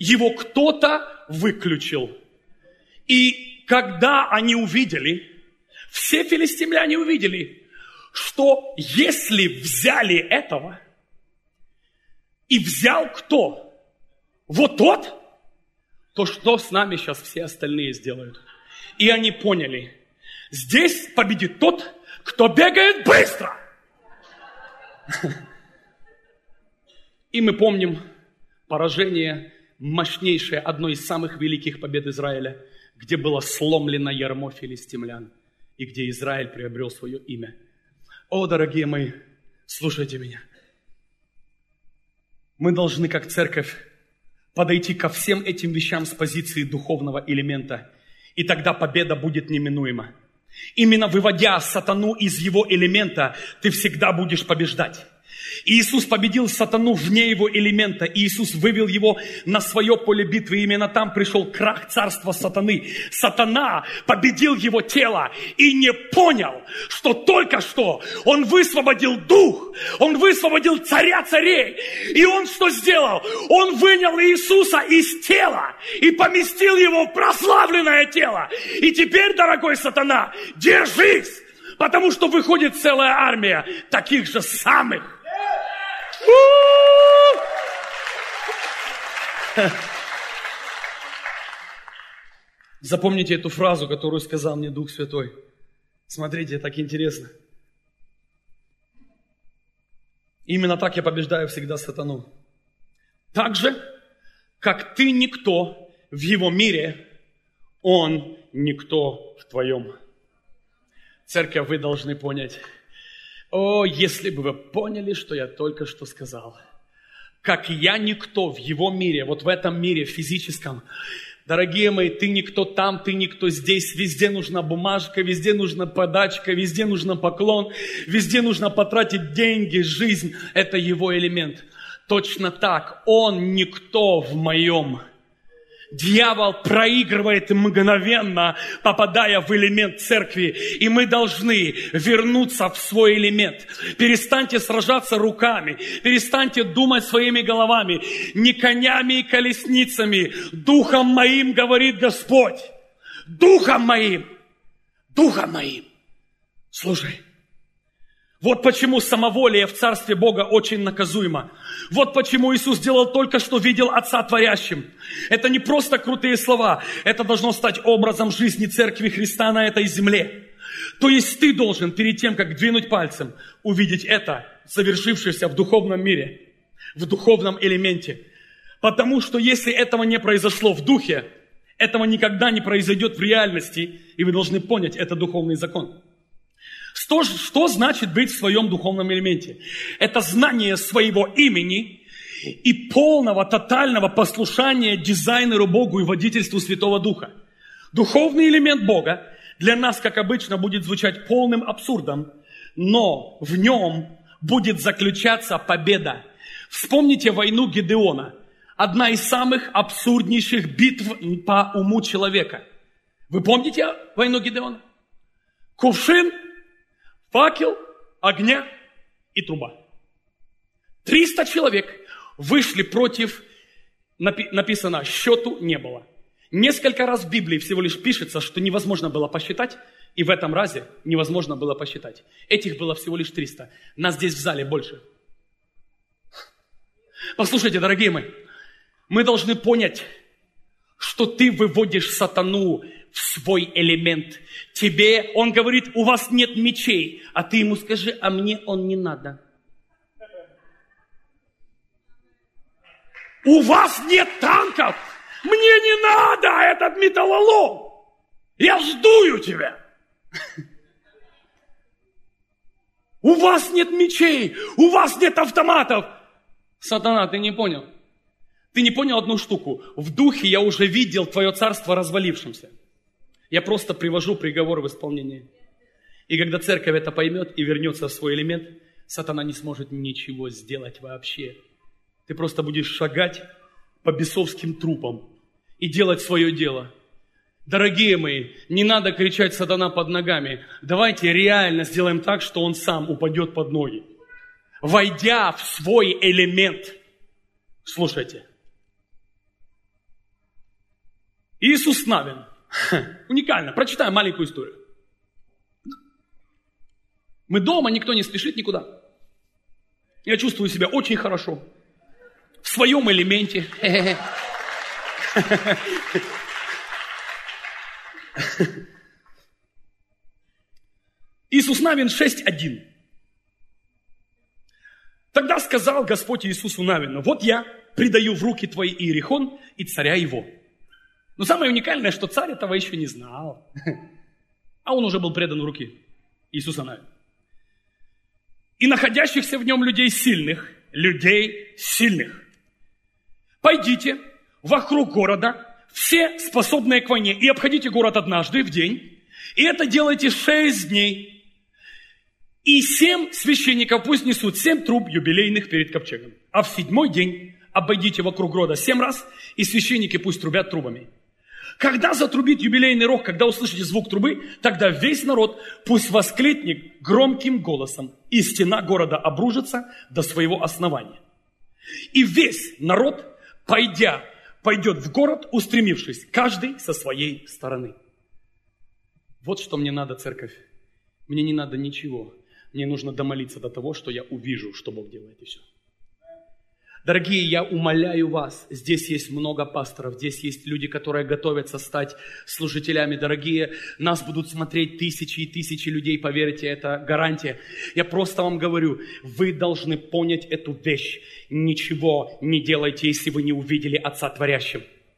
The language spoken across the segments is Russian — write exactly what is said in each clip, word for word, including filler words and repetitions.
Его кто-то выключил. И когда они увидели, все филистимляне увидели, что если взяли этого, и взял кто? Вот тот, то что с нами сейчас все остальные сделают? И они поняли, здесь победит тот, кто бегает быстро. И мы помним поражение мощнейшее, одной из самых великих побед Израиля, где было сломлено ярмо филистимлян, и где Израиль приобрел свое имя. О, дорогие мои, слушайте меня. Мы должны, как церковь, подойти ко всем этим вещам с позиции духовного элемента, и тогда победа будет неминуема. Именно выводя сатану из его элемента, ты всегда будешь побеждать. И Иисус победил сатану вне его элемента. И Иисус вывел его на свое поле битвы. И именно там пришел крах царства сатаны. Сатана победил его тело и не понял, что только что он высвободил дух. Он высвободил царя царей. И он что сделал? Он вынял Иисуса из тела и поместил его в прославленное тело. И теперь, дорогой сатана, держись! Потому что выходит целая армия таких же самых. Запомните эту фразу, которую сказал мне Дух Святой. Смотрите, так интересно. Именно так я побеждаю всегда сатану. Так же, как ты никто в его мире, он никто в твоем. Церковь, вы должны понять. О, если бы вы поняли, что я только что сказал. Как я никто в его мире, вот в этом мире физическом. Дорогие мои, ты никто там, ты никто здесь. Везде нужна бумажка, везде нужна подачка, везде нужен поклон, везде нужно потратить деньги, жизнь. Это его элемент. Точно так, он никто в моем. Дьявол проигрывает мгновенно, попадая в элемент церкви. И мы должны вернуться в свой элемент. Перестаньте сражаться руками. Перестаньте думать своими головами. Не конями и колесницами. Духом моим, говорит Господь. Духом моим. Духом моим. Слушай. Вот почему самоволие в Царстве Бога очень наказуемо. Вот почему Иисус делал только что, видел Отца творящим. Это не просто крутые слова. Это должно стать образом жизни Церкви Христа на этой земле. То есть ты должен перед тем, как двинуть пальцем, увидеть это, совершившееся в духовном мире, в духовном элементе. Потому что если этого не произошло в духе, этого никогда не произойдет в реальности, и вы должны понять, это духовный закон. Что, что значит быть в своем духовном элементе? Это знание своего имени и полного, тотального послушания дизайнеру Богу и водительству Святого Духа. Духовный элемент Бога для нас, как обычно, будет звучать полным абсурдом, но в нем будет заключаться победа. Вспомните войну Гедеона. Одна из самых абсурднейших битв по уму человека. Вы помните войну Гедеона? Кувшин, факел, огня и труба. Триста человек вышли против, написано, счету не было. Несколько раз в Библии всего лишь пишется, что невозможно было посчитать, и в этом разе невозможно было посчитать. Этих было всего лишь триста. Нас здесь в зале больше. Послушайте, дорогие мои, мы должны понять, что ты выводишь сатану в свой элемент. Тебе, он говорит, у вас нет мечей, а ты ему скажи, а мне он не надо. У вас нет танков, мне не надо этот металлолом, я сдую тебя. У вас нет мечей, у вас нет автоматов. Сатана, ты не понял. Ты не понял одну штуку. В духе я уже видел твое царство развалившимся. Я просто привожу приговор в исполнение. И когда церковь это поймет и вернется в свой элемент, сатана не сможет ничего сделать вообще. Ты просто будешь шагать по бесовским трупам и делать свое дело. Дорогие мои, не надо кричать сатана под ногами. Давайте реально сделаем так, что он сам упадет под ноги. Войдя в свой элемент. Слушайте. Иисус Навин. Уникально. Прочитаем маленькую историю. Мы дома, никто не спешит никуда. Я чувствую себя очень хорошо. В своем элементе. Иисус Навин шесть один. Тогда сказал Господь Иисусу Навину: вот я предаю в руки твои Иерихон и царя его. Но самое уникальное, что царь этого еще не знал. А он уже был предан в руки Иисуса Навина. И находящихся в нем людей сильных, людей сильных. Пойдите вокруг города, все способные к войне, и обходите город однажды в день. И это делайте шесть дней. И семь священников пусть несут семь труб юбилейных перед ковчегом. А в седьмой день обойдите вокруг города семь раз, и священники пусть трубят трубами. Когда затрубит юбилейный рог, когда услышите звук трубы, тогда весь народ пусть воскликнет громким голосом, и стена города обрушится до своего основания. И весь народ, пойдя, пойдет в город, устремившись, каждый со своей стороны. Вот что мне надо, церковь. Мне не надо ничего. Мне нужно домолиться до того, что я увижу, что Бог делает, и все. Дорогие, я умоляю вас, здесь есть много пасторов, здесь есть люди, которые готовятся стать служителями. Дорогие, нас будут смотреть тысячи и тысячи людей, поверьте, это гарантия. Я просто вам говорю, вы должны понять эту вещь. Ничего не делайте, если вы не увидели Отца Творящим.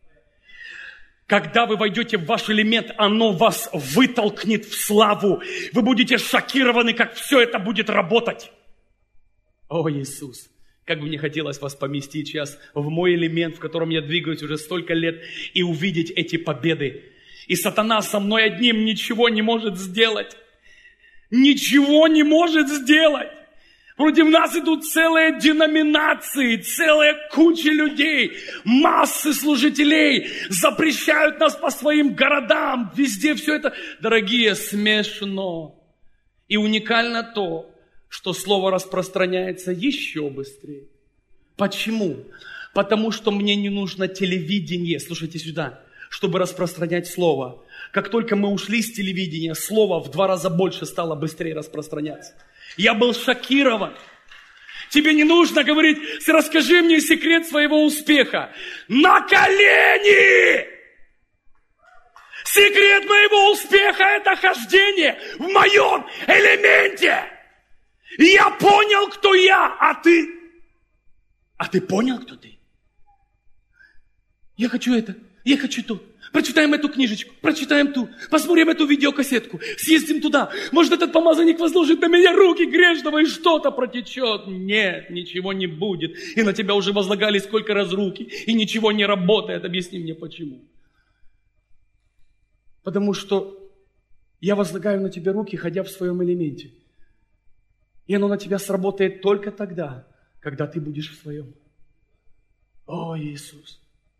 Когда вы войдете в ваш элемент, оно вас вытолкнет в славу. Вы будете шокированы, как все это будет работать. О, Иисус! Как бы мне хотелось вас поместить сейчас в мой элемент, в котором я двигаюсь уже столько лет, и увидеть эти победы. И сатана со мной одним ничего не может сделать. Ничего не может сделать. Против нас идут целые деноминации, целая куча людей, массы служителей, запрещают нас по своим городам, везде все это. Дорогие, смешно. И уникально то, что слово распространяется еще быстрее. Почему? Потому что мне не нужно телевидение, слушайте сюда, чтобы распространять слово. Как только мы ушли с телевидения, слово в два раза больше стало быстрее распространяться. Я был шокирован. Тебе не нужно говорить: расскажи мне секрет своего успеха. На колени! Секрет моего успеха – это хождение в моем элементе. Я понял, кто я, а ты? А ты понял, кто ты? Я хочу это, я хочу то. Прочитаем эту книжечку, прочитаем ту, посмотрим эту видеокассетку, съездим туда. Может, этот помазанник возложит на меня руки грешного, и что-то протечет. Нет, ничего не будет. И на тебя уже возлагали сколько раз руки, и ничего не работает. Объясни мне, почему. Потому что я возлагаю на тебя руки, ходя в своем элементе. И оно на тебя сработает только тогда, когда ты будешь в своем. О, Иисус!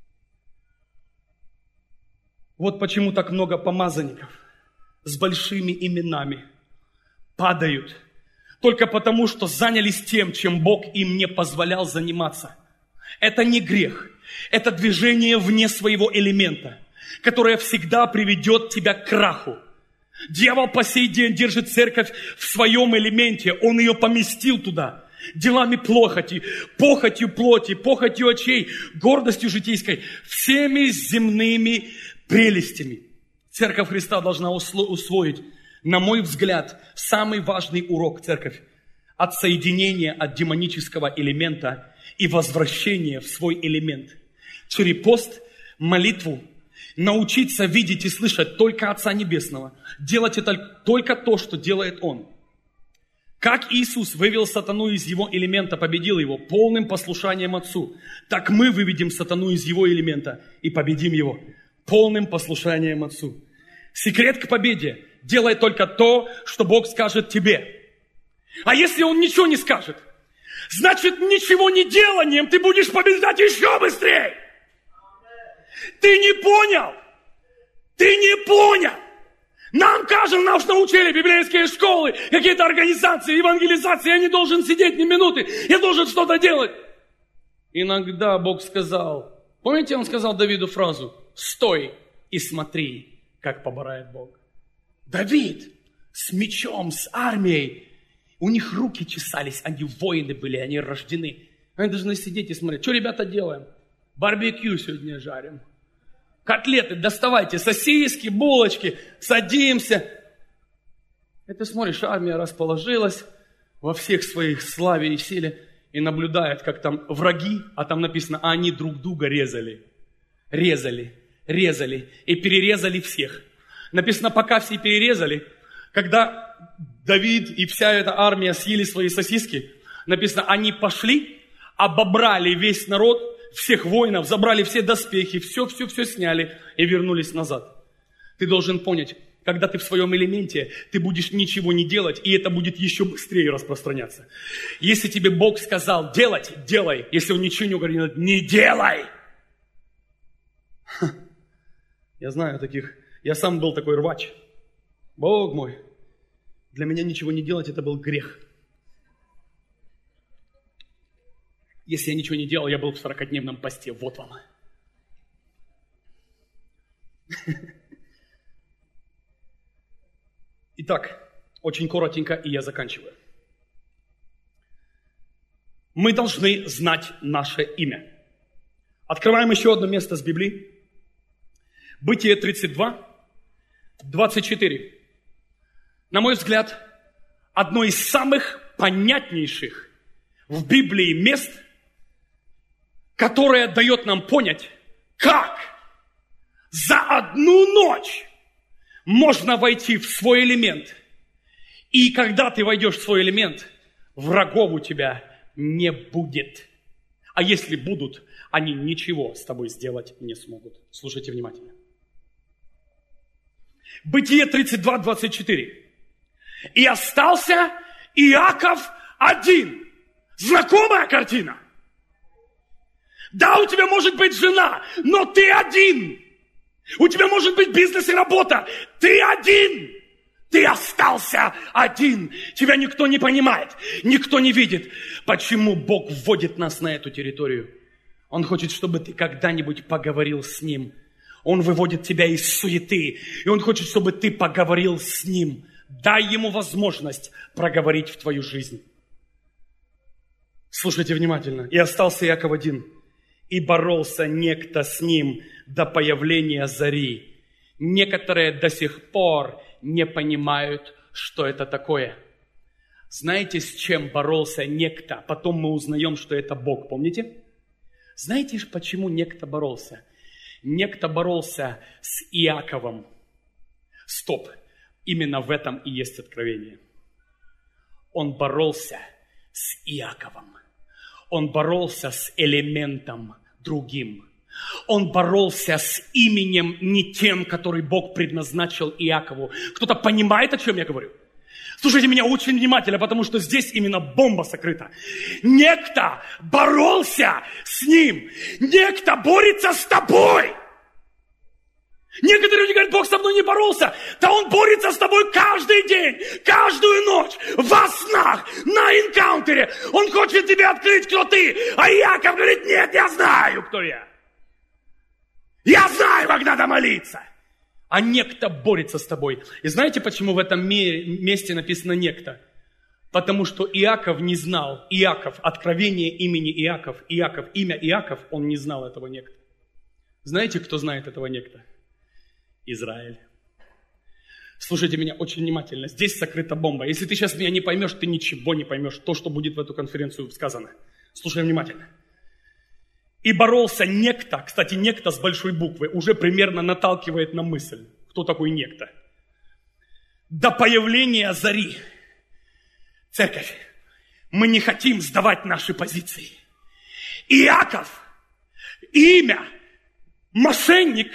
Вот почему так много помазанников с большими именами падают. Только потому, что занялись тем, чем Бог им не позволял заниматься. Это не грех. Это движение вне своего элемента, которое всегда приведет тебя к краху. Дьявол по сей день держит церковь в своем элементе. Он ее поместил туда. Делами плохоти, похотью плоти, похотью очей, гордостью житейской, всеми земными прелестями. Церковь Христа должна усвоить, на мой взгляд, самый важный урок, церковь, от соединения от демонического элемента и возвращения в свой элемент. Через пост, молитву, научиться видеть и слышать только Отца Небесного. Делать это только то, что делает Он. Как Иисус вывел сатану из его элемента, победил его полным послушанием Отцу, так мы выведем сатану из его элемента и победим его полным послушанием Отцу. Секрет к победе: делай только то, что Бог скажет тебе. А если Он ничего не скажет, значит, ничего не деланием ты будешь побеждать еще быстрее. Ты не понял! Ты не понял! Нам, кажется, нас научили библейские школы, какие-то организации, евангелизации. Я не должен сидеть ни минуты, я должен что-то делать. Иногда Бог сказал, помните, Он сказал Давиду фразу: стой, и смотри, как поборает Бог. Давид с мечом, с армией. У них руки чесались, они воины были, они рождены. Они должны сидеть и смотреть. Что, ребята, делаем? Барбекю сегодня жарим. Котлеты доставайте, сосиски, булочки, садимся. И ты смотришь, армия расположилась во всех своих славе и силе и наблюдает, как там враги, а там написано, а они друг друга резали. Резали, резали и перерезали всех. Написано, пока все перерезали, когда Давид и вся эта армия съели свои сосиски, написано, они пошли, обобрали весь народ, всех воинов, забрали все доспехи, все-все-все сняли и вернулись назад. Ты должен понять, когда ты в своем элементе, ты будешь ничего не делать, и это будет еще быстрее распространяться. Если тебе Бог сказал делать, делай. Если Он ничего не говорит, не делай. Ха. Я знаю таких, я сам был такой рвач. Бог мой, для меня ничего не делать, это был грех. Если я ничего не делал, я был в сорокадневном посте. Вот вам. Итак, очень коротенько, и я заканчиваю. Мы должны знать наше имя. Открываем еще одно место с Библии. Бытие тридцать два, двадцать четыре. На мой взгляд, одно из самых понятнейших в Библии мест, которое дает нам понять, как за одну ночь можно войти в свой элемент. И когда ты войдешь в свой элемент, врагов у тебя не будет. А если будут, они ничего с тобой сделать не смогут. Слушайте внимательно. Бытие тридцать два, двадцать четыре. И остался Иаков один. Знакомая картина? Да, у тебя может быть жена, но ты один. У тебя может быть бизнес и работа. Ты один. Ты остался один. Тебя никто не понимает, никто не видит. Почему Бог вводит нас на эту территорию? Он хочет, чтобы ты когда-нибудь поговорил с Ним. Он выводит тебя из суеты. И Он хочет, чтобы ты поговорил с Ним. Дай Ему возможность проговорить в твою жизнь. Слушайте внимательно. И остался Иаков один. И боролся некто с ним до появления зари. Некоторые до сих пор не понимают, что это такое. Знаете, с чем боролся некто? Потом мы узнаем, что это Бог. Помните? Знаете, почему некто боролся? Некто боролся с Иаковом. Стоп. Именно в этом и есть откровение. Он боролся с Иаковом. Он боролся с элементом другим. Он боролся с именем не тем, который Бог предназначил Иакову. Кто-то понимает, о чем я говорю? Слушайте меня очень внимательно, потому что здесь именно бомба сокрыта. Некто боролся с ним. Некто борется с тобой. Некоторые люди говорят, Бог со мной не боролся. Да Он борется с тобой каждый день, каждую ночь, во снах, на энкаунтере. Он хочет тебе открыть, кто ты. А Иаков говорит, нет, я знаю, кто я. Я знаю, как надо молиться. А некто борется с тобой. И знаете, почему в этом месте написано некто? Потому что Иаков не знал. Иаков, откровение имени Иаков. Иаков, имя Иаков, он не знал этого некто. Знаете, кто знает этого некто? Израиль. Слушайте меня очень внимательно. Здесь сокрыта бомба. Если ты сейчас меня не поймешь, ты ничего не поймешь. То, что будет в эту конференцию сказано. Слушай внимательно. И боролся некто, кстати, некто с большой буквы, уже примерно наталкивает на мысль. Кто такой некто? До появления зари. Церковь, мы не хотим сдавать наши позиции. Иаков, имя, мошенник,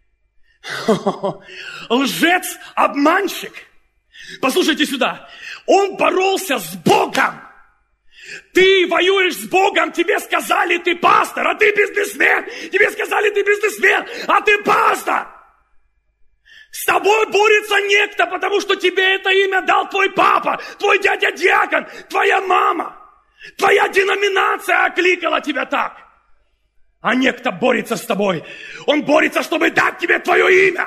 лжец, обманщик. Послушайте сюда. Он боролся с Богом. Ты воюешь с Богом, тебе сказали, ты пастор, а ты бизнесмен. Тебе сказали, ты бизнесмен, а ты пастор. С тобой борется некто, потому что тебе это имя дал твой папа, твой дядя диакон, твоя мама. Твоя деноминация окликала тебя так. А некто борется с тобой. Он борется, чтобы дать тебе твое имя.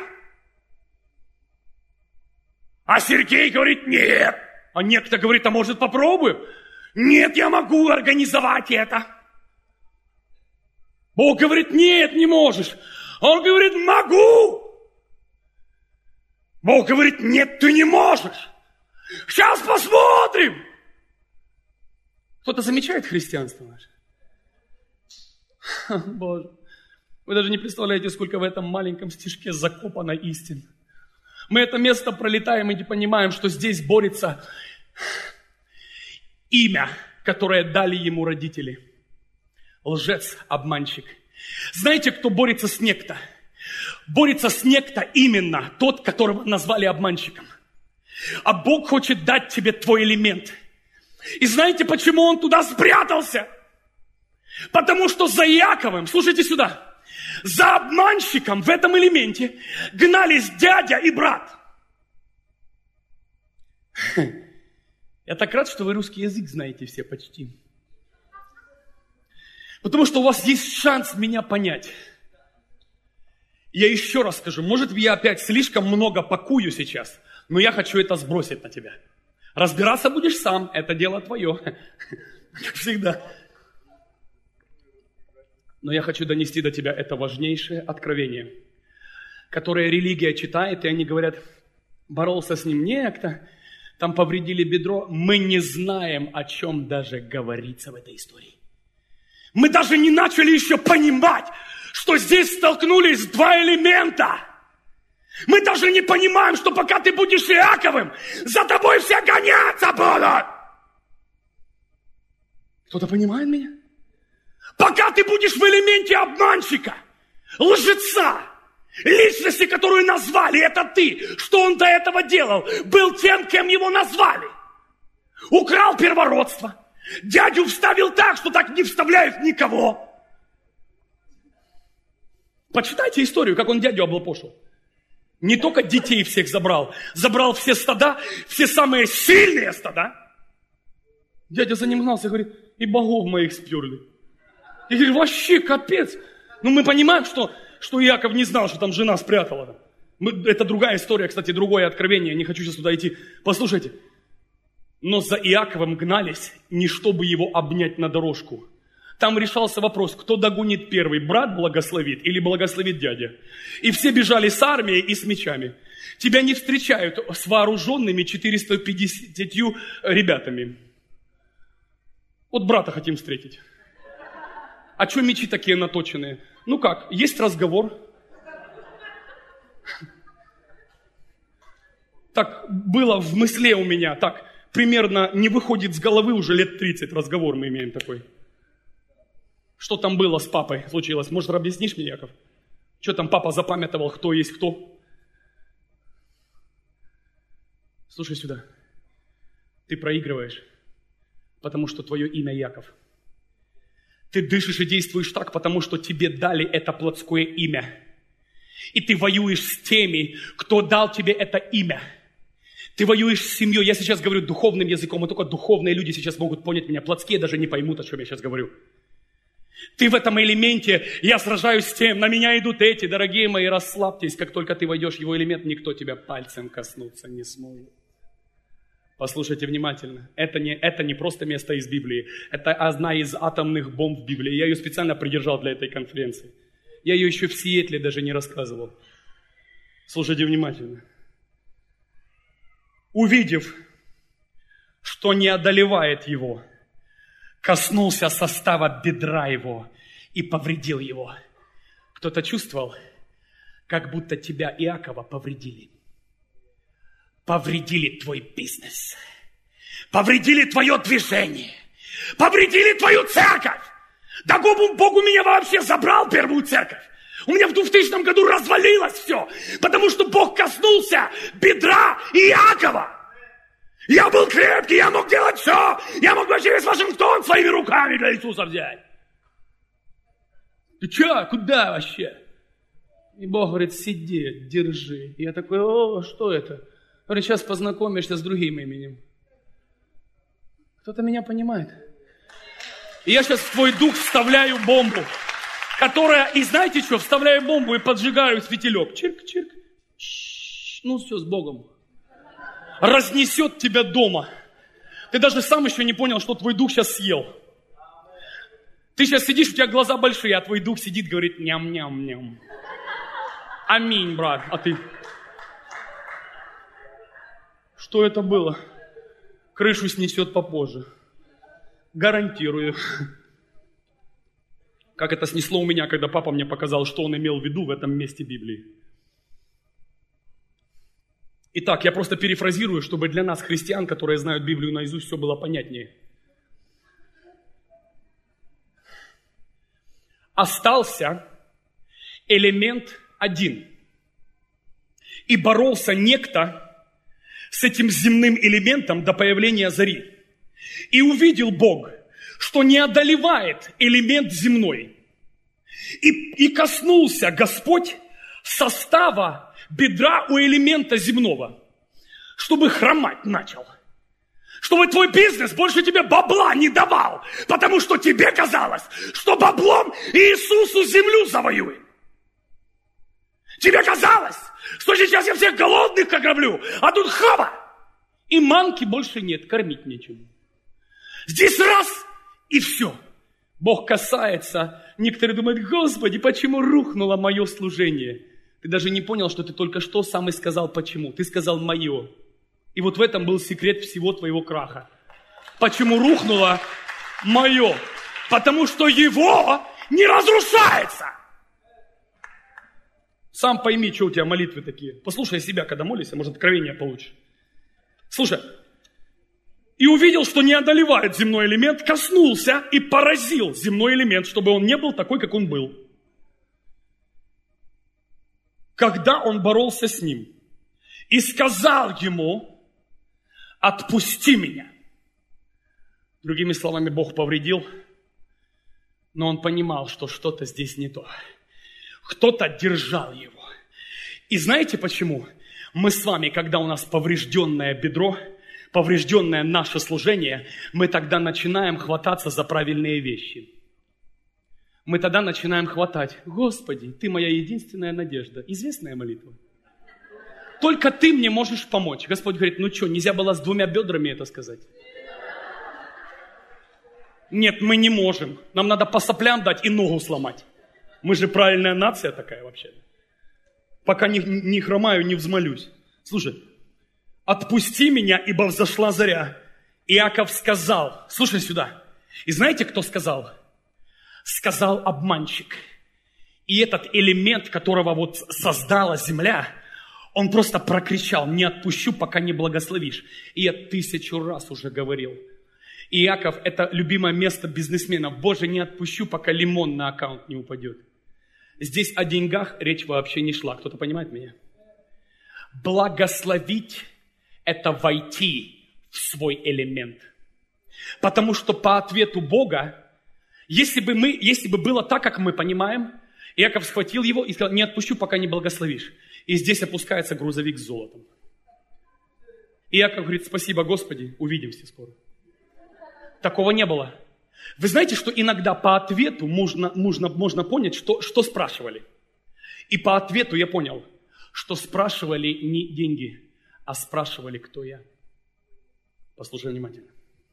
А Сергей говорит, нет. А некто говорит, а может попробуем? Нет, я могу организовать это. Бог говорит, нет, не можешь. А он говорит, могу. Бог говорит, нет, ты не можешь. Сейчас посмотрим. Кто-то замечает христианство наше? Боже, вы даже не представляете, сколько в этом маленьком стишке закопано истин. Мы это место пролетаем и не понимаем, что здесь борется имя, которое дали ему родители. Лжец, обманщик. Знаете, кто борется с некто? Борется с некто именно тот, которого назвали обманщиком. А Бог хочет дать тебе твой элемент. И знаете, почему он туда спрятался? Потому что за Иаковым, слушайте сюда, за обманщиком в этом элементе гнались дядя и брат. Я так рад, что вы русский язык знаете все почти. Потому что у вас есть шанс меня понять. Я еще раз скажу, может я опять слишком много пакую сейчас, но я хочу это сбросить на тебя. Разбираться будешь сам, это дело твое, как всегда. Но я хочу донести до тебя это важнейшее откровение, которое религия читает, и они говорят, боролся с ним некто, там повредили бедро. Мы не знаем, о чем даже говорится в этой истории. Мы даже не начали еще понимать, что здесь столкнулись два элемента. Мы даже не понимаем, что пока ты будешь Иаковым, за тобой все гоняться будут. Кто-то понимает меня? Пока ты будешь в элементе обманщика, лжеца, личности, которую назвали, это ты. Что он до этого делал? Был тем, кем его назвали. Украл первородство. Дядю вставил так, что так не вставляют никого. Почитайте историю, как он дядю облапошил. Не только детей всех забрал, забрал все стада, все самые сильные стада. Дядя за ним гнался, говорит, и богов моих сперли. И говорит, вообще капец. Ну мы понимаем, что, что Иаков не знал, что там жена спрятала. Мы, это другая история, кстати, другое откровение. Не хочу сейчас туда идти. Послушайте. Но за Иаковом гнались, не чтобы его обнять на дорожку. Там решался вопрос, кто догонит первый, брат благословит или благословит дядя. И все бежали с армией и с мечами. Тебя не встречают с вооруженными четырьмя пятьюдесятью ребятами. Вот брата хотим встретить. А что мечи такие наточенные? Ну как, есть разговор. Так было в мысле у меня, так, примерно не выходит с головы уже лет тридцать разговор мы имеем такой. Что там было с папой случилось? Может, объяснишь мне, Яков? Что там папа запамятовал, кто есть кто? Слушай сюда. Ты проигрываешь, потому что твое имя Яков. Ты дышишь и действуешь так, потому что тебе дали это плотское имя. И ты воюешь с теми, кто дал тебе это имя. Ты воюешь с семьей. Я сейчас говорю духовным языком, и только духовные люди сейчас могут понять меня. Плотские даже не поймут, о чем я сейчас говорю. Ты в этом элементе, я сражаюсь с тем, на меня идут эти, дорогие мои, расслабьтесь. Как только ты войдешь в его элемент, никто тебя пальцем коснуться не сможет. Послушайте внимательно. Это не, это не просто место из Библии. Это одна из атомных бомб в Библии. Я ее специально придержал для этой конференции. Я ее еще в Сиэтле даже не рассказывал. Слушайте внимательно. Увидев, что не одолевает его, коснулся состава бедра его и повредил его. Кто-то чувствовал, как будто тебя, Иакова, повредили. Повредили твой бизнес. Повредили твое движение. Повредили твою церковь. Да Богу меня вообще забрал первую церковь. У меня в двухтысячном году развалилось все, потому что Бог коснулся бедра Иакова. Я был крепкий, я мог делать все. Я мог вообще весь Вашингтон своими руками для Иисуса взять. Ты че, куда вообще? И Бог говорит, сиди, держи. И я такой, о, что это? Говорит, сейчас познакомишься с другим именем. Кто-то меня понимает? И я сейчас в твой дух вставляю бомбу. которая, и знаете что, вставляю бомбу и поджигаю светилек. Чирк-чирк. Ну все, с Богом. Разнесет тебя дома. Ты даже сам еще не понял, что твой дух сейчас съел. Ты сейчас сидишь, у тебя глаза большие, а твой дух сидит, говорит ням-ням-ням. Аминь, брат. А ты? Что это было? Крышу снесет попозже. Гарантирую. Как это снесло у меня, когда папа мне показал, что он имел в виду в этом месте Библии. Итак, я просто перефразирую, чтобы для нас, христиан, которые знают Библию наизусть, все было понятнее. Остался элемент один. И боролся некто с этим земным элементом до появления зари. И увидел Бог, что не одолевает элемент земной. И, и коснулся Господь состава бедра у элемента земного, чтобы хромать начал. Чтобы твой бизнес больше тебе бабла не давал, потому что тебе казалось, что баблом Иисусу землю завоюет. Тебе казалось, что сейчас я всех голодных ограблю, а тут хаба, и манки больше нет, кормить нечем. Здесь раз, и все. Бог касается, некоторые думают, Господи, почему рухнуло мое служение? Ты даже не понял, что ты только что сам и сказал почему. Ты сказал мое. И вот в этом был секрет всего твоего краха. Почему рухнуло мое? Потому что его не разрушается. Сам пойми, что у тебя молитвы такие. Послушай себя, когда молишься, может, откровение получишь. Слушай. И увидел, что не одолевает земной элемент, коснулся и поразил земной элемент, чтобы он не был такой, как он был. Когда он боролся с ним и сказал ему, отпусти меня. Другими словами, Бог повредил, но он понимал, что что-то здесь не то. Кто-то держал его. И знаете почему? Мы с вами, когда у нас поврежденное бедро, поврежденное наше служение, мы тогда начинаем хвататься за правильные вещи. Мы тогда начинаем хватать. Господи, Ты моя единственная надежда. Известная молитва. Только Ты мне можешь помочь. Господь говорит, ну что, нельзя было с двумя бедрами это сказать? Нет, мы не можем. Нам надо по соплям дать и ногу сломать. Мы же правильная нация такая вообще. Пока не, не хромаю, не взмолюсь. Слушай, отпусти меня, ибо взошла заря. Иаков сказал, слушай сюда. И знаете, кто сказал? Сказал обманщик. И этот элемент, которого вот создала земля, он просто прокричал, не отпущу, пока не благословишь. И я тысячу раз уже говорил. Иаков – это любимое место бизнесменов. Боже, не отпущу, пока лимон на аккаунт не упадет. Здесь о деньгах речь вообще не шла. Кто-то понимает меня? Благословить – это войти в свой элемент. Потому что по ответу Бога, если бы, мы, если бы было так, как мы понимаем, Иаков схватил его и сказал, не отпущу, пока не благословишь. И здесь опускается грузовик с золотом. Иаков говорит, спасибо, Господи, увидимся скоро. Такого не было. Вы знаете, что иногда по ответу можно, можно, можно понять, что, что спрашивали. И по ответу я понял, что спрашивали не деньги, а спрашивали, кто я. Послушай внимательно.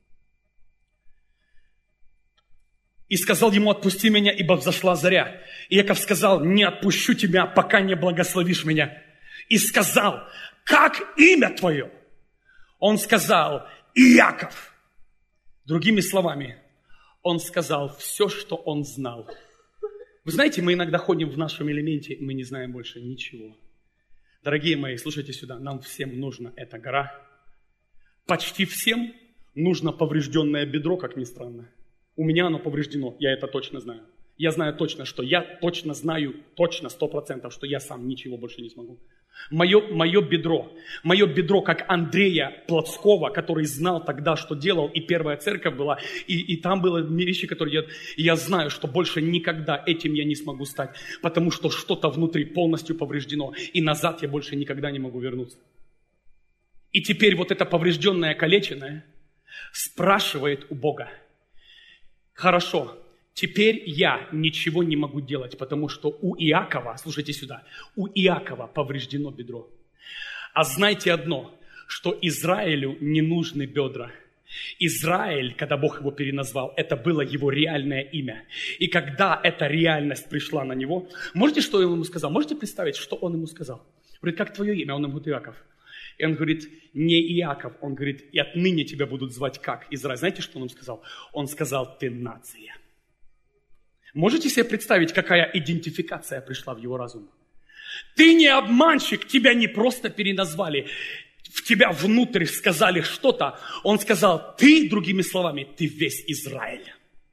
И сказал ему, отпусти меня, ибо взошла заря. И Иаков сказал, не отпущу тебя, пока не благословишь меня. И сказал, как имя твое? Он сказал, Иаков. Другими словами, он сказал все, что он знал. Вы знаете, мы иногда ходим в нашем элементе, и мы не знаем больше ничего. Дорогие мои, слушайте сюда, нам всем нужна эта гора. Почти всем нужно поврежденное бедро, как ни странно. У меня оно повреждено, я это точно знаю. Я знаю точно, что я точно знаю, точно, сто процентов, что я сам ничего больше не смогу. Мое, мое бедро, мое бедро, как Андрея Плотского, который знал тогда, что делал, и первая церковь была, и, и там были вещи, которые я, и я знаю, что больше никогда этим я не смогу стать, потому что что-то внутри полностью повреждено, и назад я больше никогда не могу вернуться. И теперь вот это поврежденное, калеченное спрашивает у Бога, хорошо, теперь я ничего не могу делать, потому что у Иакова, слушайте сюда, у Иакова повреждено бедро. А знайте одно, что Израилю не нужны бедра. Израиль, когда Бог его переназвал, это было его реальное имя. И когда эта реальность пришла на него, можете, что он ему сказал? Можете представить, что он ему сказал? Говорит, как твое имя? Он ему говорит, Иаков. И он говорит, не Иаков. Он говорит, и отныне тебя будут звать как? Израиль. Знаете, что он ему сказал? Он сказал, ты нация. Можете себе представить, какая идентификация пришла в его разум? Ты не обманщик, тебя не просто переназвали. В тебя внутрь сказали что-то. Он сказал, ты, другими словами, ты весь Израиль.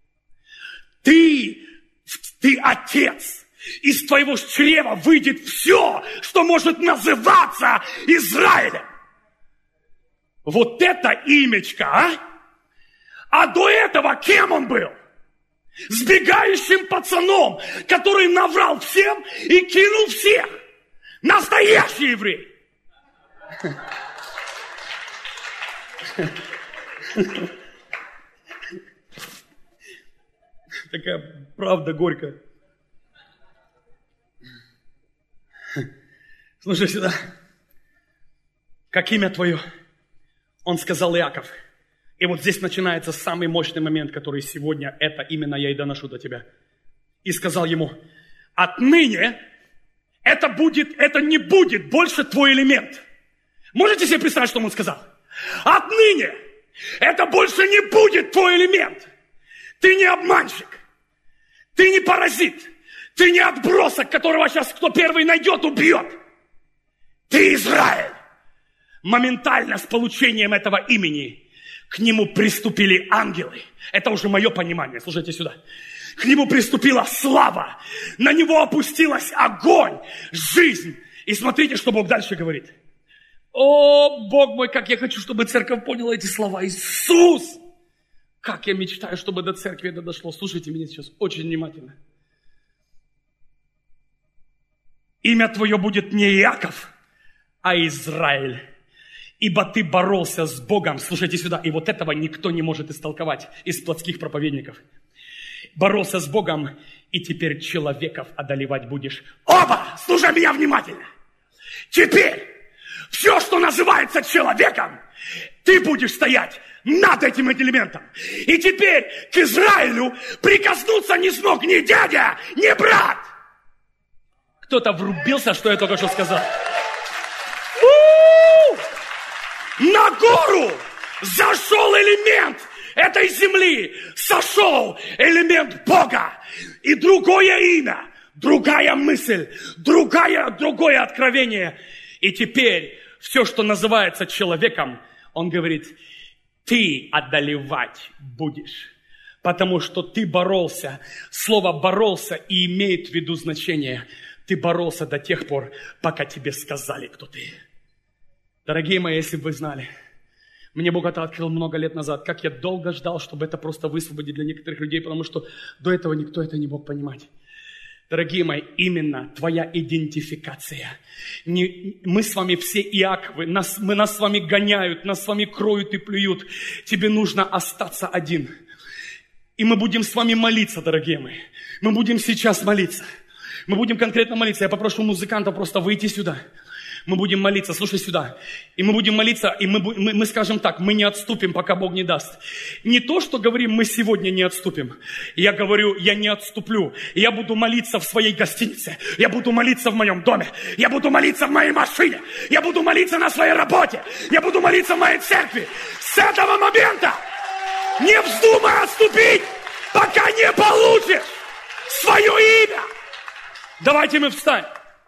Ты, ты отец. Из твоего чрева выйдет все, что может называться Израилем. Вот это имечко, а? А до этого кем он был? Сбегающим пацаном, который наврал всем и кинул всех. Настоящий еврей. Такая правда горькая. Слушай сюда. Как имя твое? Он сказал Иаков. И вот здесь начинается самый мощный момент, который сегодня, это именно я и доношу до тебя. И сказал ему, отныне это будет, это не будет больше твой элемент. Можете себе представить, что он сказал? Отныне это больше не будет твой элемент. Ты не обманщик. Ты не паразит. Ты не отбросок, которого сейчас кто первый найдет, убьет. Ты Израиль. Моментально с получением этого имени к нему приступили ангелы. Это уже мое понимание. Слушайте сюда. К нему приступила слава. На него опустилась огонь, жизнь. И смотрите, что Бог дальше говорит. О, Бог мой, как я хочу, чтобы церковь поняла эти слова. Иисус! Как я мечтаю, чтобы до церкви это дошло. Слушайте меня сейчас очень внимательно. Имя твое будет не Иаков, а Израиль. Ибо ты боролся с Богом. Слушайте сюда. И вот этого никто не может истолковать из плотских проповедников. Боролся с Богом, и теперь человеков одолевать будешь. Оба! Слушай меня внимательно. Теперь все, что называется человеком, ты будешь стоять над этим элементом. И теперь к Израилю прикоснуться не смог ни дядя, ни брат. Кто-то врубился, что я только что сказал. На гору зашел элемент этой земли, сошел элемент Бога. И другое имя, другая мысль, другая, другое откровение. И теперь все, что называется человеком, он говорит, ты одолевать будешь. Потому что ты боролся. Слово «боролся» и имеет в виду значение. Ты боролся до тех пор, пока тебе сказали, кто ты. Дорогие мои, если бы вы знали, мне Бог это открыл много лет назад, как я долго ждал, чтобы это просто высвободить для некоторых людей, потому что до этого никто это не мог понимать. Дорогие мои, именно твоя идентификация. Не, мы с вами все Иаковы, нас, мы, нас с вами гоняют, нас с вами кроют и плюют. Тебе нужно остаться один. И мы будем с вами молиться, дорогие мои. Мы будем сейчас молиться. Мы будем конкретно молиться. Я попрошу музыкантов просто выйти сюда. Мы будем молиться, слушай сюда. И мы будем молиться, и мы, мы, мы скажем так, мы не отступим, пока Бог не даст. Не то, что говорим, мы сегодня не отступим. Я говорю, я не отступлю. Я буду молиться в своей гостинице. Я буду молиться в моем доме. Я буду молиться в моей машине. Я буду молиться на своей работе. Я буду молиться в моей церкви. С этого момента не вздумай отступить, пока не получишь свое имя. Давайте мы встанем.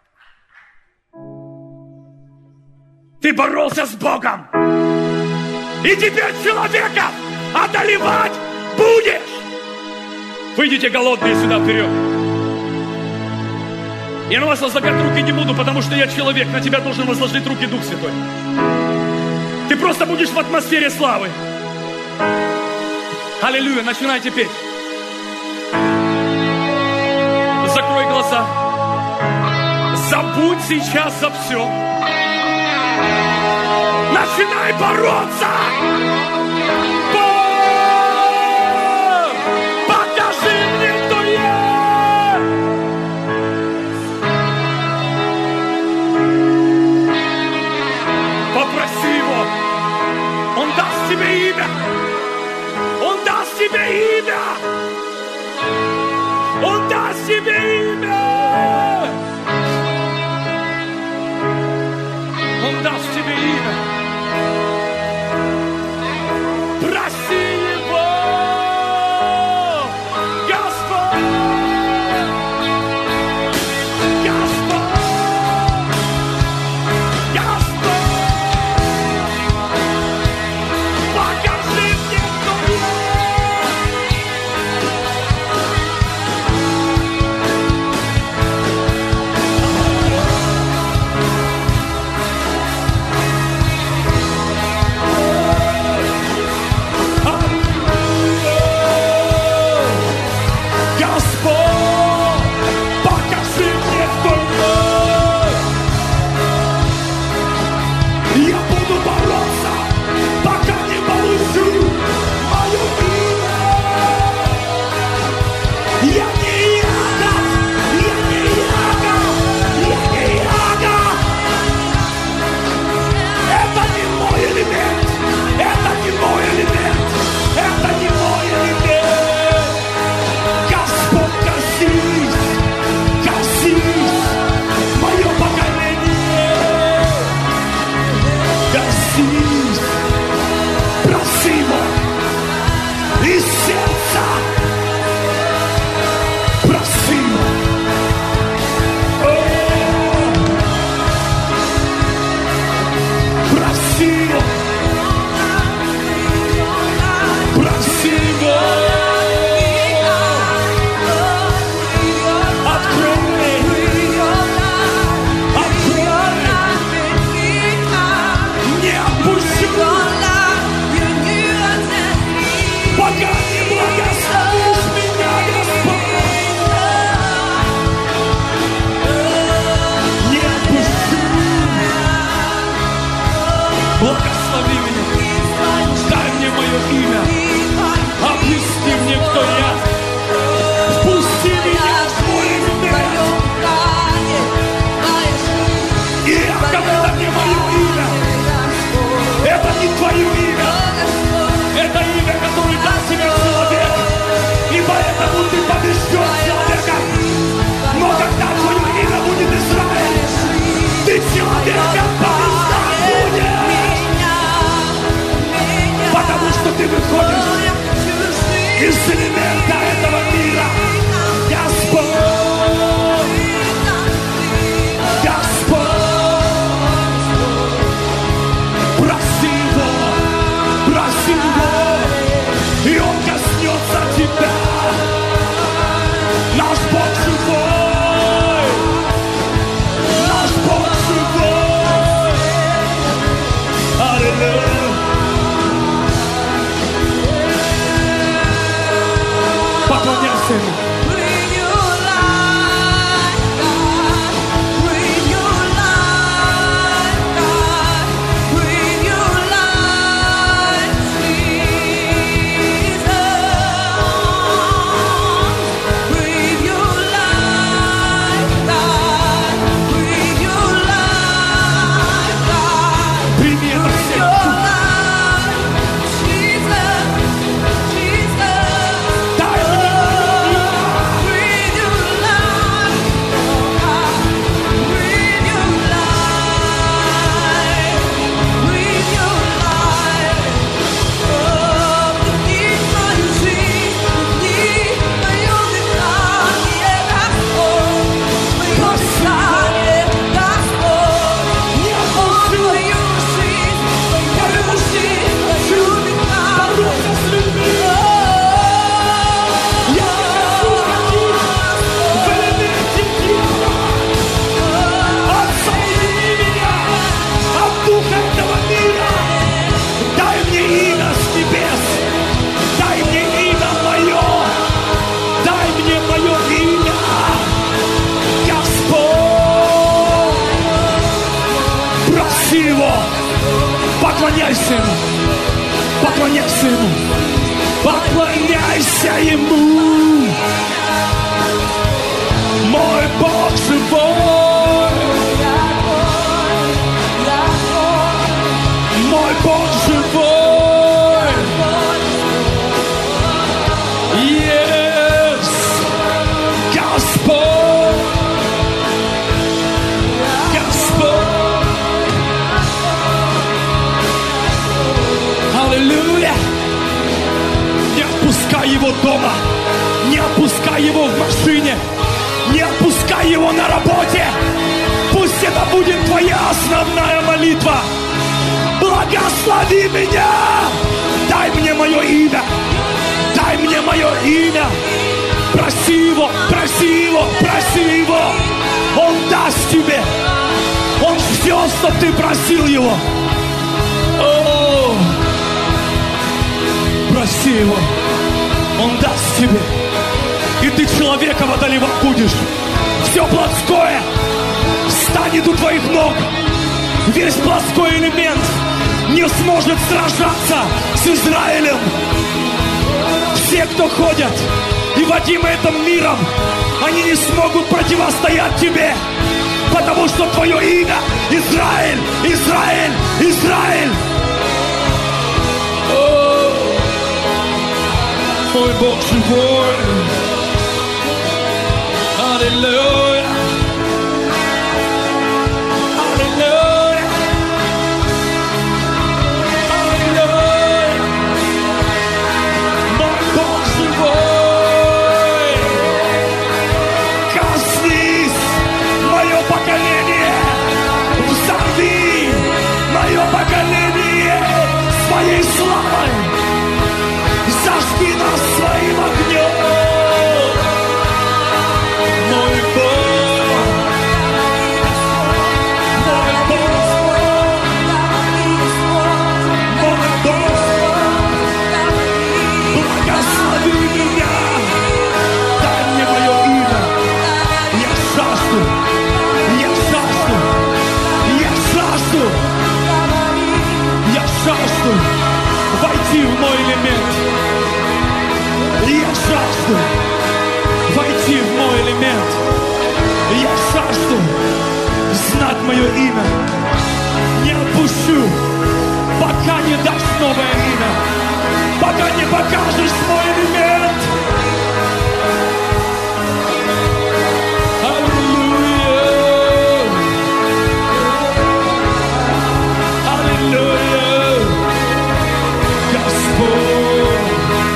Ты боролся с Богом. И теперь человека одолевать будешь. Выйдите голодные сюда вперед. Я на вас возлагать руки не буду, потому что я человек. На тебя должен возложить руки Дух Святой. Ты просто будешь в атмосфере славы. Аллилуйя, начинайте петь. Закрой глаза. Забудь сейчас за все. Начинай бороться! Бог, покажи мне! Его. Поклоняйся Ему. Поклоняйся Ему. Поклоняйся Ему. Мой Бог живой. Мой Бог живой. Yes. Господь. Господь. Аллилуйя. Не отпускай Его дома. Не отпускай Его в машине. Не отпускай Его на работе. Пусть это будет твоя основная молитва. Благослови меня. Дай мне мое имя. Дай мне мое имя. Проси Его, проси Его, проси Его. Он даст тебе. Он все, что ты просил Его. О, проси Его. Он даст тебе. И ты человеком одолевать будешь. Все плотское станет у твоих ног. Весь плотской элемент не сможет сражаться с Израилем. Все, кто ходят и водимы этим миром, они не смогут противостоять тебе. Потому что твое имя Израиль, Израиль, Израиль. О, мой Бог живой. Аллилуйя. Аллилуйя. Аллилуйя. Мой Бог живой. Коснись мое поколение. Взорви мое поколение своей славой. Зажги нас своим огнем. Войти в мой элемент. Я жажду войти в мой элемент. Я жажду знать мое имя. Не отпущу, пока не дашь новое имя. Пока не покажешь мой элемент. Аллилуйя. Аллилуйя. Господь,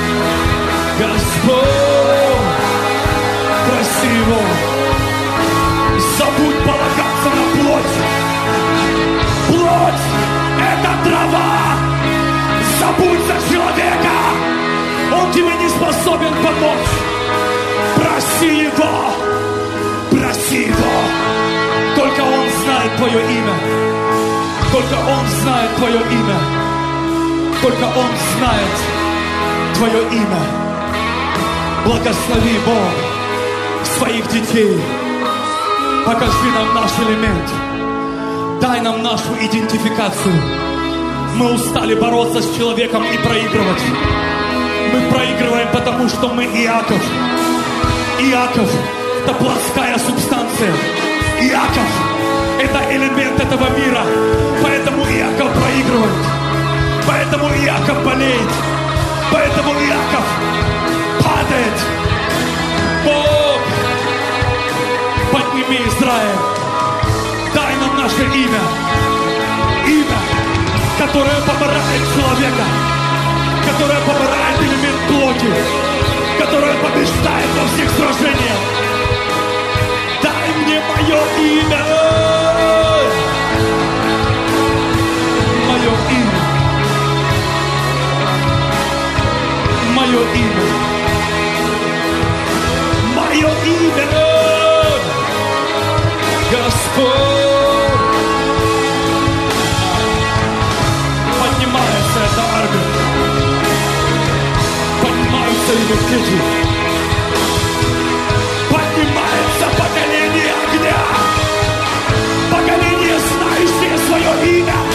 Господь, проси Его. Забудь полагаться на плоть. Плоть — это трава. Забудь за человека. Он тебе не способен помочь. Проси Его. Проси Его. Только Он знает твое имя. Только Он знает твое имя. Только Он знает твое имя. Благослови, Бог, своих детей. Покажи нам наш элемент. Дай нам нашу идентификацию. Мы устали бороться с человеком и проигрывать. Мы проигрываем, потому что мы Иаков. Иаков – это плотская субстанция. Иаков – это элемент этого мира. Поэтому Иаков проигрывает. Поэтому Иаков болеет. Поэтому Иаков падает. Бог, подними Израиль. Дай нам наше имя. Имя, которое поборает человека. Которое поборает элемент плоти. Которое побеждает во всех сражениях. Дай мне мое имя. Мое имя. Мое имя. Мое имя. Господь. Поднимается эта армия. Поднимаются ее дети. Поднимается поколение огня. Поколение, знающее свое имя.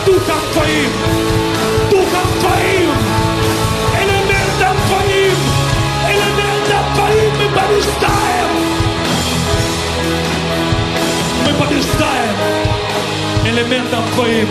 Духом Твоим, Духом Твоим, элементом Твоим, элементом Твоим мы побеждаем. Мы побеждаем элементом Твоим.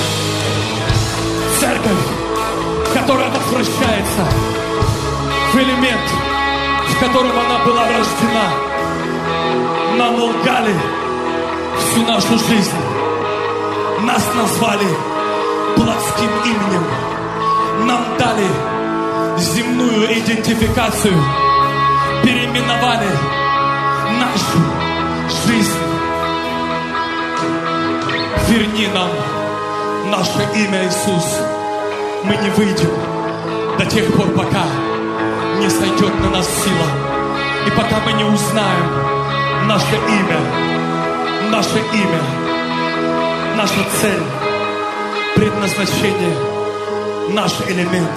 Церковь, которая возвращается в элемент, в котором она была рождена. Нам лгали всю нашу жизнь. Нас назвали плотским именем. Нам дали земную идентификацию. Переименовали нашу жизнь. Верни нам наше имя, Иисус. Мы не выйдем до тех пор, пока не сойдет на нас сила. И пока мы не узнаем наше имя, наше имя, наша цель, предназначение, наш элемент.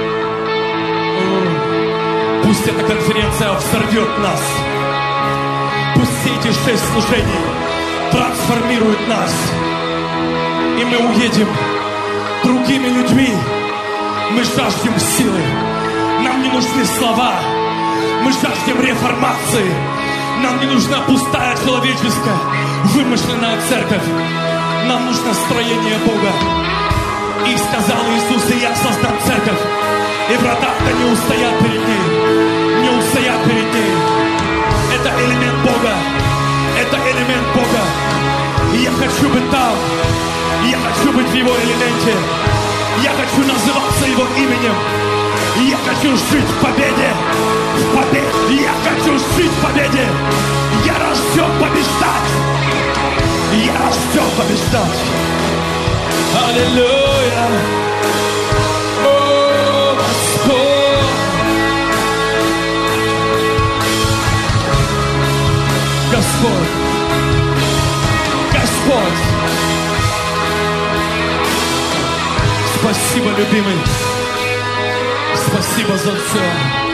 О, пусть эта конференция взорвет нас. Пусть все эти шесть служений трансформируют нас. И мы уедем другими людьми. Мы жаждем силы. Нам не нужны слова. Мы жаждем реформации. Нам не нужна пустая человеческая, вымышленная церковь. Нам нужно строение Бога. И сказал Иисус: и я создам церковь, и врата-то не устоят перед ней. Не устоят перед ней. Это элемент Бога. Это элемент Бога. И я хочу быть там. Я хочу быть в Его элементе. Я хочу называться Его именем. Я хочу жить в победе. В победе. Я хочу жить в победе. Я рожден побеждать. Я рожден побеждать. Аллилуйя. О, Господь. Господь. Господь. Спасибо, любимый. Спасибо за все.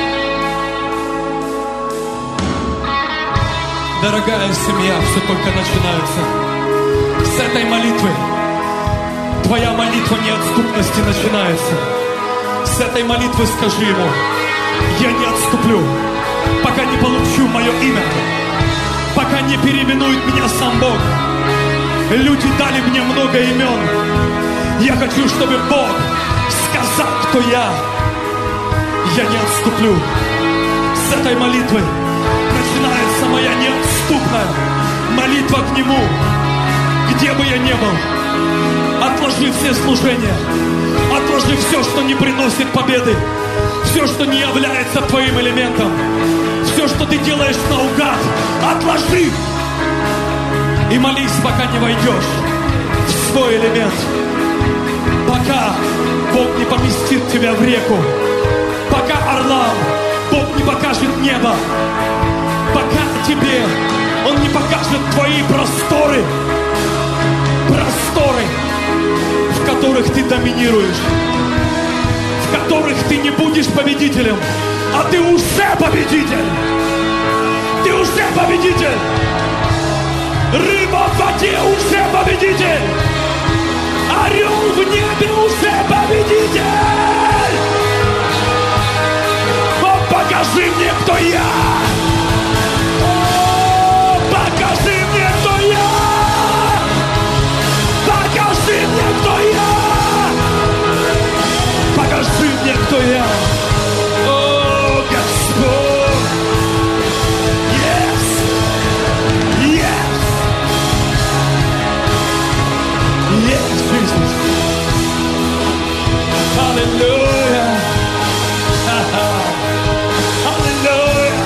Дорогая семья, все только начинается. С этой молитвы твоя молитва неотступности начинается. С этой молитвы скажи Ему: я не отступлю, пока не получу мое имя, пока не переименует меня сам Бог. Люди дали мне много имен. Я хочу, чтобы Бог сказал, кто я. Я не отступлю. С этой молитвы начинается моя неотступная молитва к Нему. Где бы я ни был, отложи все служения, отложи все, что не приносит победы, все, что не является твоим элементом, все, что ты делаешь наугад, отложи и молись, пока не войдешь в свой элемент. Пока Бог не поместит тебя в реку, пока орлам Бог не покажет небо, пока тебе Он не покажет твои просторы, просторы, в которых ты доминируешь, в которых ты не будешь победителем, а ты уже победитель, ты уже победитель, рыба в воде уже победитель. Орел в небе уже победитель! О, покажи мне, кто я! О, покажи мне, кто я! Покажи мне, кто я! Покажи мне, кто я! О, Господь! Yes! Yes! Yes, Jesus! Hallelujah! Hallelujah!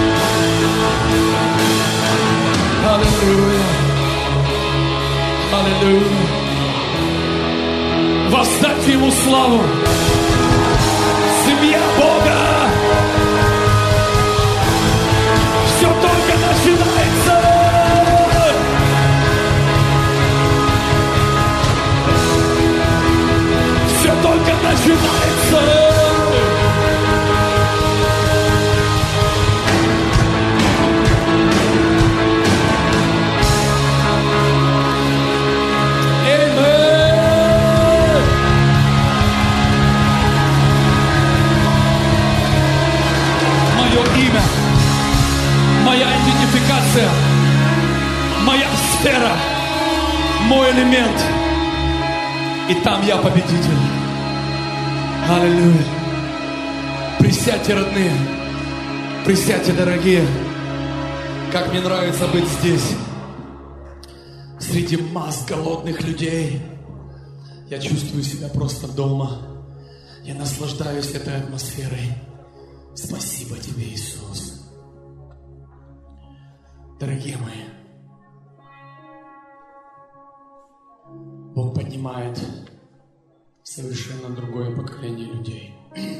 Hallelujah! Hallelujah! Воздайте Ему славу! Семья Бога! Все только начинается! Все только начинается! Amen. элемент. И там я победитель. Аллилуйя. Присядьте, родные. Присядьте, дорогие. Как мне нравится быть здесь. Среди масс голодных людей. Я чувствую себя просто дома. Я наслаждаюсь этой атмосферой. Спасибо тебе, Иисус. Дорогие мои, Бог поднимает совершенно другое поколение людей.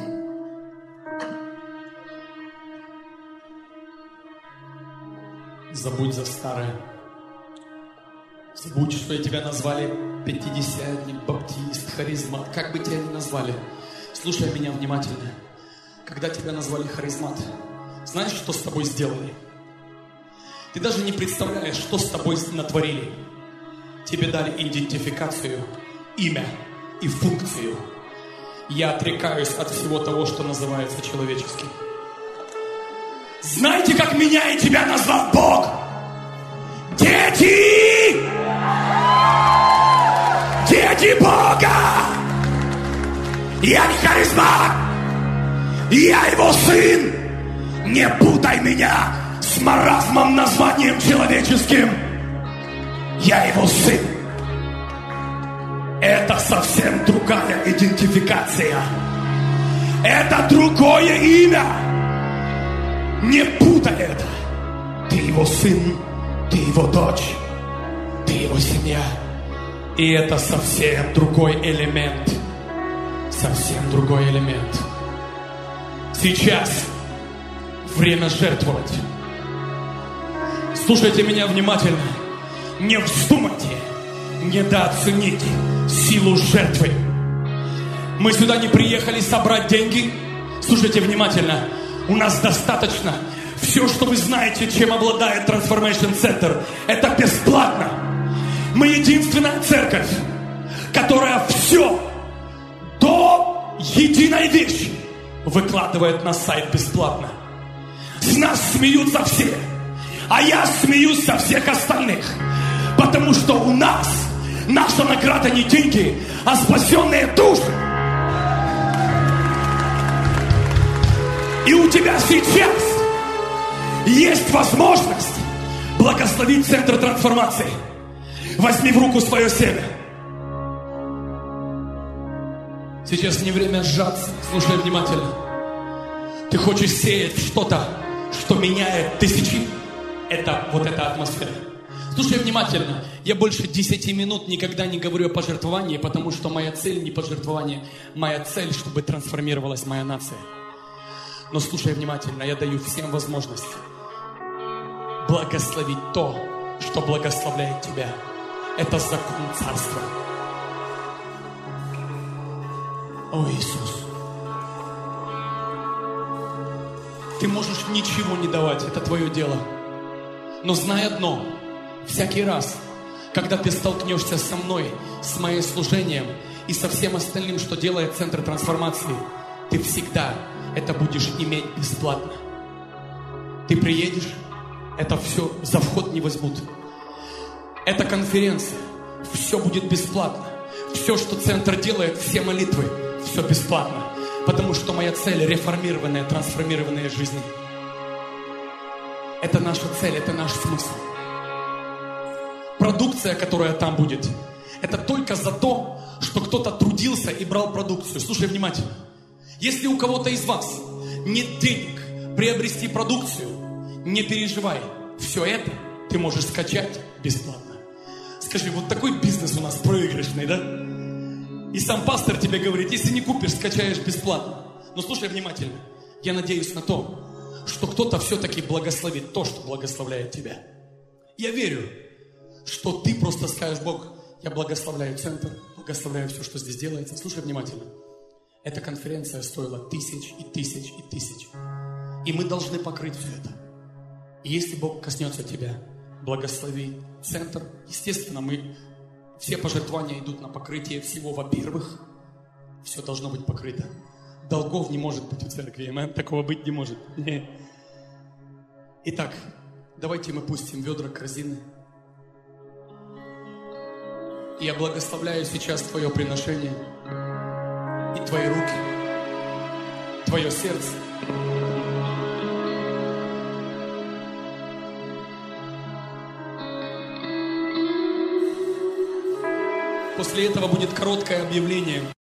Забудь за старое. Забудь, что тебя назвали пятидесятник, баптист, харизмат. Как бы тебя ни назвали, слушай меня внимательно. Когда тебя назвали харизмат, знаешь, что с тобой сделали? Ты даже не представляешь, что с тобой натворили. Тебе дали идентификацию, имя и функцию. Я отрекаюсь от всего того, что называется человеческим. Знаете, как меня и тебя назвал Бог? Дети! Дети Бога! Я не харизмат! Я его сын! Не путай меня с маразмом названием человеческим! Я его сын! Это совсем другая идентификация. Это другое имя. Не путай это. Ты его сын, ты его дочь, ты его семья. И это совсем другой элемент. Совсем другой элемент. Сейчас время жертвовать. Слушайте меня внимательно. Не вздумайте недооценить силу жертвы. Мы сюда не приехали собрать деньги. Слушайте внимательно. У нас достаточно. Все, что вы знаете, чем обладает Transformation Center, это бесплатно. Мы единственная церковь, которая все до единой вещи выкладывает на сайт бесплатно. С нас смеются все, а я смеюсь со всех остальных. Потому что у нас наша награда не деньги, а спасенные души. И у тебя сейчас есть возможность благословить Центр трансформации. Возьми в руку свое семя. Сейчас не время сжаться. Слушай внимательно. Ты хочешь сеять что-то, что меняет тысячи. Это вот эта атмосфера. Слушай внимательно. Я больше десяти минут никогда не говорю о пожертвовании, потому что моя цель не пожертвование. Моя цель, чтобы трансформировалась моя нация. Но слушай внимательно, я даю всем возможность благословить то, что благословляет тебя. Это закон царства. О, Иисус. Ты можешь ничего не давать, это твое дело. Но знай одно, всякий раз, когда ты столкнешься со мной, с моим служением и со всем остальным, что делает Центр трансформации, ты всегда это будешь иметь бесплатно. Ты приедешь, это все за вход не возьмут. Это конференция, все будет бесплатно. Все, что Центр делает, все молитвы, все бесплатно. Потому что моя цель — реформированная, трансформированная жизнь. Это наша цель, это наш смысл. Продукция, которая там будет, это только за то, что кто-то трудился и брал продукцию. Слушай внимательно. Если у кого-то из вас нет денег приобрести продукцию, не переживай. Все это ты можешь скачать бесплатно. Скажи, вот такой бизнес у нас проигрышный, да? И сам пастор тебе говорит, если не купишь, скачаешь бесплатно. Но слушай внимательно. Я надеюсь на то, что кто-то все-таки благословит то, что благословляет тебя. Я верю, что ты просто скажешь: Бог, я благословляю Центр, благословляю все, что здесь делается. Слушай внимательно. Эта конференция стоила тысяч и тысяч и тысяч. И мы должны покрыть все это. И если Бог коснется тебя, благослови Центр. Естественно, мы, все пожертвования идут на покрытие всего. Во-первых, все должно быть покрыто. Долгов не может быть в церкви. Такого быть не может. Не. Итак, давайте мы пустим ведра, корзины. И я благословляю сейчас твое приношение и твои руки, твое сердце. После этого будет короткое объявление.